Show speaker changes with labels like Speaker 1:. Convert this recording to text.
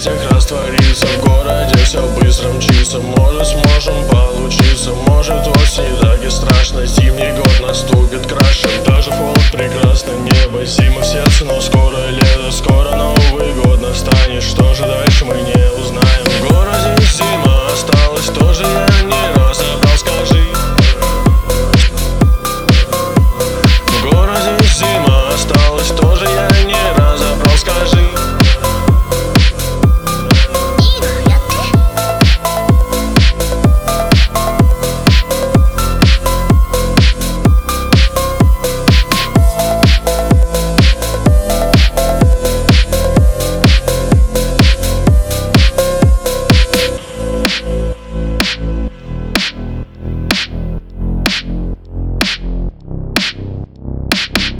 Speaker 1: этих раствориться. В городе все быстро мчится. Может, сможем получиться. Может, осень не так и страшно. Зимний год наступит краше. Даже холод прекрасно, небо, зима в сердце. Но скоро лето, скоро Новый год настанет. Что